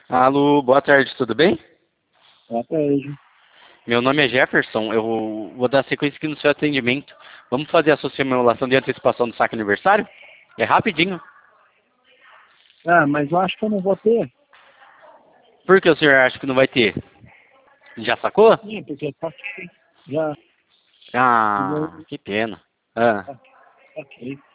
Alô, boa tarde, tudo bem? Boa tarde. Meu nome é Jefferson, eu vou dar sequência aqui no seu atendimento. Vamos fazer a sua simulação de antecipação do saque aniversário? É rapidinho. Ah, mas eu acho que eu não vou ter. Por que o senhor acha que não vai ter? Já sacou? Sim, porque já. Ah, Entendeu? que pena. Ah, Ok.